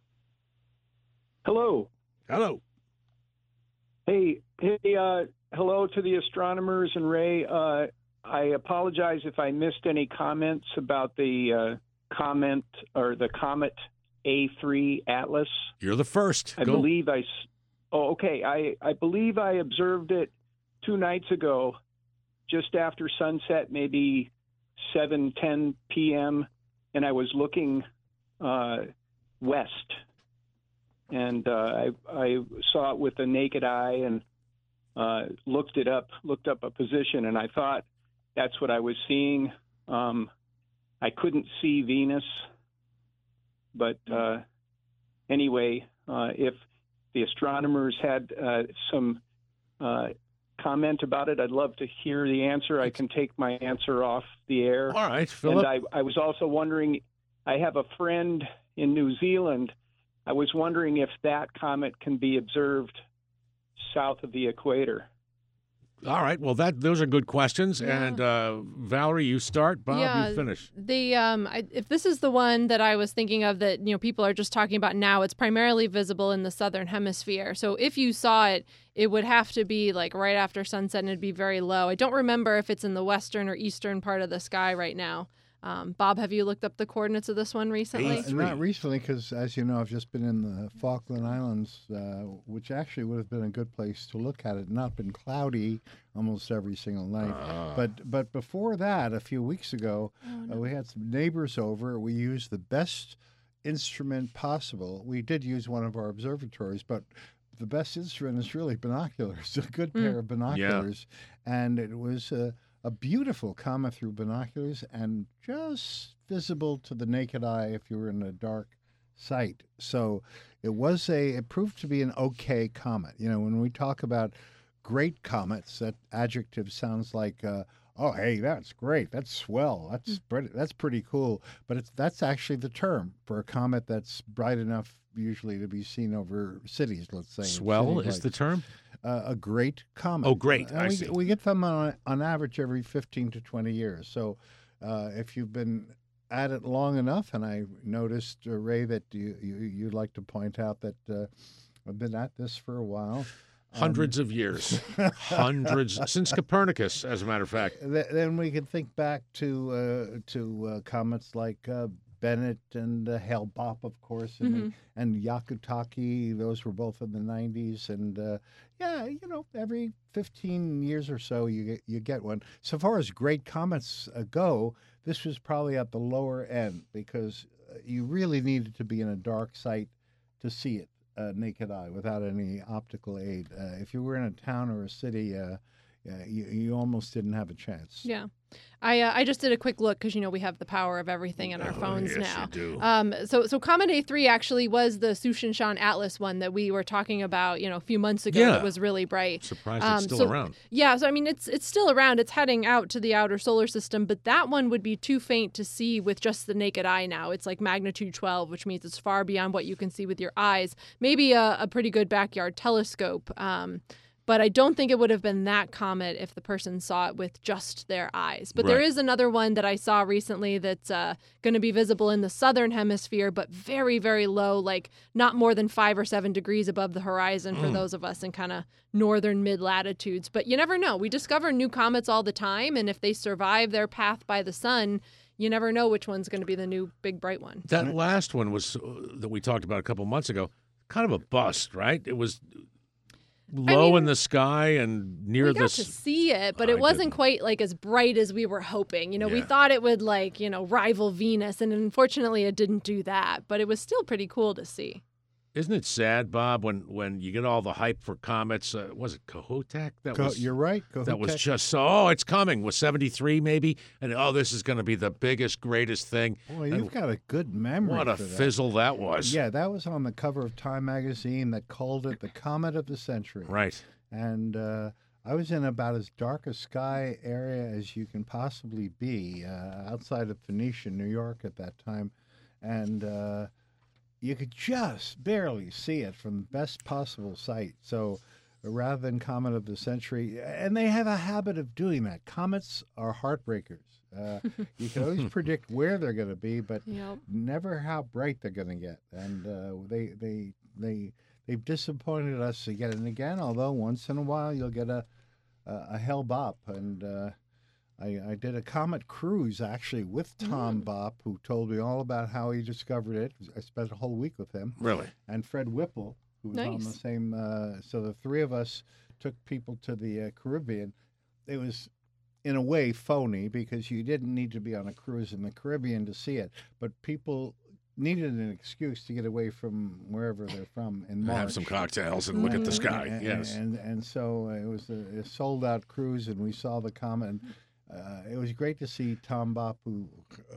Hello. Hello. Hey, hey, uh, hello to the astronomers and Ray. Uh, I apologize if I missed any comments about the uh, comment or the Comet A three Atlas. You're the first. I Go. believe I. s- Oh, okay. I, I believe I observed it two nights ago, just after sunset, maybe seven ten p m, and I was looking uh, west. And uh, I, I saw it with the naked eye and uh, looked it up, looked up a position, and I thought that's what I was seeing. Um, I couldn't see Venus, but uh, anyway, uh, if the astronomers had uh, some uh, comment about it, I'd love to hear the answer. I can take my answer off the air. All right, Philip. And I, I was also wondering, I have a friend in New Zealand. I was wondering if that comet can be observed south of the equator. All right. Well, that those are good questions. Yeah. And uh, Valerie, you start. Bob, Yeah, you finish. The um, I, if this is the one that I was thinking of that you know people are just talking about now, it's primarily visible in the southern hemisphere. So if you saw it, it would have to be like right after sunset, and it'd be very low. I don't remember if it's in the western or eastern part of the sky right now. Um, Bob, have you looked up the coordinates of this one recently? Uh, not recently, because as you know, I've just been in the Falkland Islands, uh, which actually would have been a good place to look at it. Not been cloudy almost every single night, Ah. but but before that, a few weeks ago, Oh, no. uh, we had some neighbors over. We used the best instrument possible. We did use one of our observatories, but the best instrument is really binoculars. A good Mm. pair of binoculars, and it was a, a beautiful comet through binoculars and just visible to the naked eye if you were in a dark site. So it was a. It proved to be an okay comet. You know, when we talk about great comets, that adjective sounds like. Uh, Oh, hey, that's great. That's swell. That's pretty, that's pretty cool. But it's that's actually the term for a comet that's bright enough usually to be seen over cities, let's say. Swell city is the lights. term? Uh, a great comet. Oh, great. And I we, see. we get them on, on average every fifteen to twenty years. So uh, if you've been at it long enough, and I noticed, uh, Ray, that you, you, you'd like to point out that uh, I've been at this for a while. Hundreds of years. Hundreds. Since Copernicus, as a matter of fact. Th- Then we can think back to uh, to uh, comets like uh, Bennett and uh, Hale-Bopp, of course, and, Mhm. and Yakutaki. Those were both in the nineties, and uh, Yeah, you know, every fifteen years or so, you get, you get one. So far as great comets uh, go, this was probably at the lower end because uh, you really needed to be in a dark site to see it uh, naked eye without any optical aid. Uh, if you were in a town or a city, uh, uh, you, you almost didn't have a chance. Yeah. I uh, I just did a quick look because, you know, we have the power of everything in our Oh, phones yes, now. you do. Um, so so Comet A three actually was the Sushinshan Atlas one that we were talking about, you know, a few months ago. Yeah. That was really bright. Surprised Um, it's still so- around. Yeah, so I mean, it's it's still around. It's heading out to the outer solar system, but that one would be too faint to see with just the naked eye now. It's like magnitude twelve, which means it's far beyond what you can see with your eyes. Maybe a, a pretty good backyard telescope. Um, but I don't think it would have been that comet if the person saw it with just their eyes. But there Right. is another one that I saw recently that's uh, going to be visible in the southern hemisphere, but very, very low, like not more than five or seven degrees above the horizon for Mm. those of us in kind of northern mid latitudes. But you never know. We discover new comets all the time, and if they survive their path by the sun, you never know which one's going to be the new big bright one. That last one was uh, that we talked about a couple months ago, kind of a bust, right? It was low mean, in the sky and near We the. got to s- see it, but I it wasn't didn't. quite like as bright as we were hoping. You know, we Yeah. thought it would like, you know, rival Venus, and unfortunately it didn't do that, but it was still pretty cool to see. Isn't it sad, Bob, when when you get all the hype for comets? Uh, was it Kohoutek? That Co- was you're right. That was Kohoutek. just so. Oh, it's coming. Was seventy-three maybe? And oh, this is going to be the biggest, greatest thing. Boy, And you've got a good memory. what a for that. fizzle that was. Yeah, that was on the cover of Time magazine that called it the comet of the century. Right. And uh, I was in about as dark a sky area as you can possibly be, uh, outside of Phoenicia, New York at that time. And uh, you could just barely see it from the best possible site. So uh, rather than comet of the century, and they have a habit of doing that. Comets are heartbreakers. Uh, you can always predict where they're going to be, but Yep. never how bright they're going to get. And uh, they they they they've disappointed us again and again. Although once in a while you'll get a a, a Hell Bop, and uh, I, I did a comet cruise actually with Tom Mm. Bopp, who told me all about how he discovered it. I spent a whole week with him. Really? And Fred Whipple, who was on the Nice. same. Uh, so the three of us took people to the uh, Caribbean. It was, in a way, phony because you didn't need to be on a cruise in the Caribbean to see it, but people needed an excuse to get away from wherever they're from in March. Have some cocktails and look at the Mhm. sky. And, Yes. and and so it was a, a sold out cruise, and we saw the comet. And, uh, it was great to see Tom Bopp, who uh,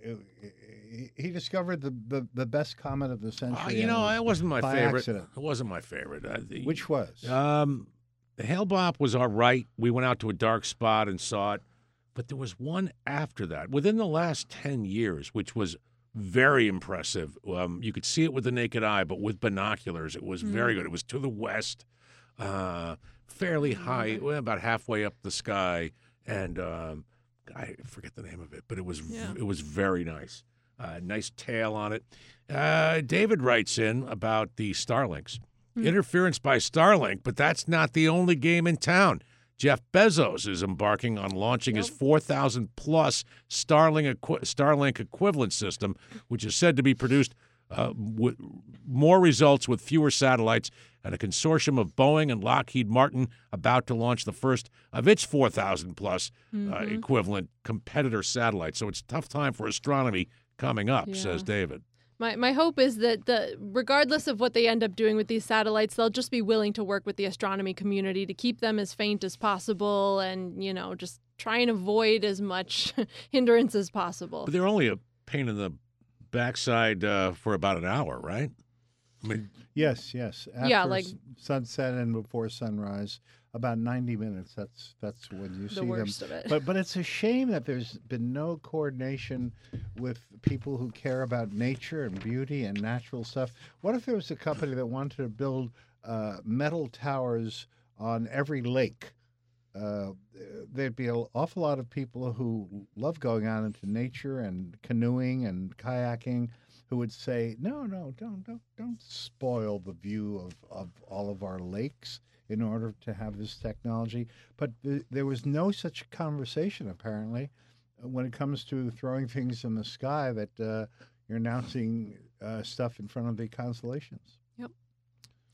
he, he discovered the, the, the best comet of the century. Uh, you and know, was it wasn't my by favorite. accident. It wasn't my favorite. Uh, the, Which was? Um, the Hale Bop was all right. We went out to a dark spot and saw it, but there was one after that within the last ten years, which was very impressive. Um, you could see it with the naked eye, but with binoculars, it was very good. It was to the west, uh, fairly high, well, about halfway up the sky, and um, I forget the name of it, but it was v- Yeah. it was very nice. Uh, nice tail on it. Uh, David writes in about the Starlinks. Interference by Starlink, but that's not the only game in town. Jeff Bezos is embarking on launching his four thousand plus Starlink, equi- Starlink equivalent system, which is said to be produced uh, with more results with fewer satellites, and a consortium of Boeing and Lockheed Martin about to launch the first of its four thousand plus uh, equivalent competitor satellites. So it's a tough time for astronomy coming up, Yeah. says David. My my hope is that the regardless of what they end up doing with these satellites, they'll just be willing to work with the astronomy community to keep them as faint as possible, and you know just try and avoid as much hindrance as possible. But they're only a pain in the backside uh, for about an hour, right? I mean, Yes, yes. After Yeah, like- s- sunset and before sunrise, about ninety minutes. That's that's when you The see worst them. of it. But but it's a shame that there's been no coordination with people who care about nature and beauty and natural stuff. What if there was a company that wanted to build uh, metal towers on every lake? Uh, there'd be an awful lot of people who love going out into nature and canoeing and kayaking who would say, no, no, don't, don't, don't spoil the view of, of all of our lakes in order to have this technology. But th- there was no such conversation, apparently, when it comes to throwing things in the sky that uh, you're announcing uh, stuff in front of the constellations.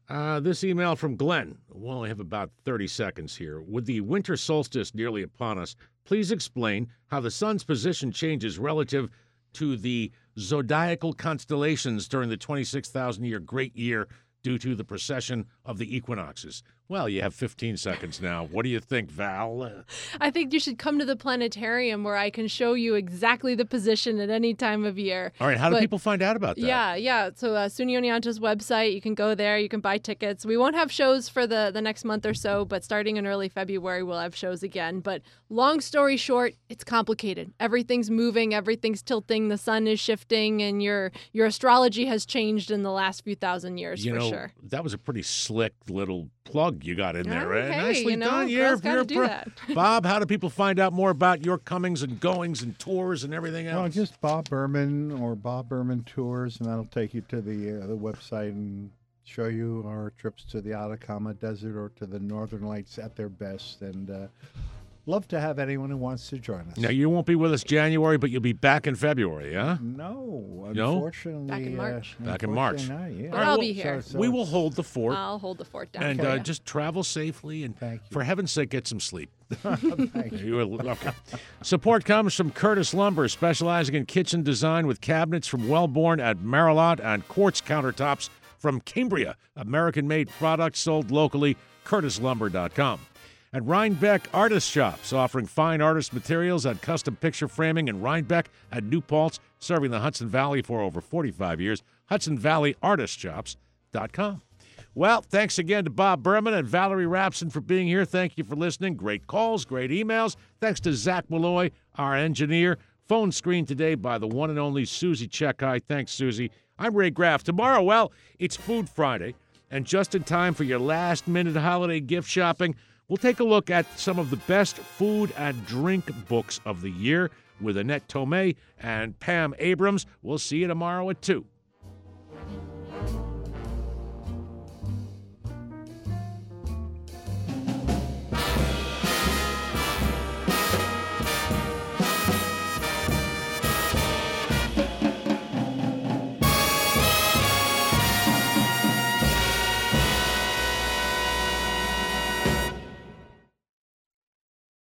Uh, this email from Glenn. We'll only have about thirty seconds here. With the winter solstice nearly upon us, please explain how the sun's position changes relative to the zodiacal constellations during the twenty-six thousand year great year due to the precession of the equinoxes. Well, you have fifteen seconds now. What do you think, Val? I think you should come to the planetarium where I can show you exactly the position at any time of year. All right, how do But- people find out about that? Yeah, yeah. So uh, SUNY Oneonta's website, you can go there, you can buy tickets. We won't have shows for the, the next month or so, but starting in early February, we'll have shows again. But long story short, it's complicated. Everything's moving, everything's tilting, the sun is shifting, and your your astrology has changed in the last few thousand years, You for know, sure. that was a pretty slick little plug you got in there, Oh, right? hey, Nicely you know, done. girls You're, gotta you're a do pro. that. Bob, how do people find out more about your comings and goings and tours and everything else? No, just Bob Berman or Bob Berman Tours, and that'll take you to the uh, the website and show you our trips to the Atacama Desert or to the Northern Lights at their best. And uh, love to have anyone who wants to join us. Now, you won't be with us January, but you'll be back in February, huh? No, No? unfortunately. Back in uh, March. Back in March. unfortunately not, yeah. But All right, I'll well, be here. so- We will hold the fort. I'll hold the fort down and for uh, you. just travel safely and, Thank you. for heaven's sake, get some sleep. Thank you. You will- okay. Support comes from Curtis Lumber, specializing in kitchen design with cabinets from Wellborn at Marilot and quartz countertops from Cambria. American-made products sold locally, curtis lumber dot com. At Rhinebeck Artist Shops, offering fine artist materials and custom picture framing in Rhinebeck and New Paltz, serving the Hudson Valley for over forty-five years, hudson valley artist shops dot com. Well, thanks again to Bob Berman and Valerie Rapson for being here. Thank you for listening. Great calls, great emails. Thanks to Zach Malloy, our engineer. Phone screen today by the one and only Susie Checkeye. Thanks, Susie. I'm Ray Graff. Tomorrow, well, it's Food Friday, and just in time for your last-minute holiday gift shopping, we'll take a look at some of the best food and drink books of the year with Annette Tomei and Pam Abrams. We'll see you tomorrow at two.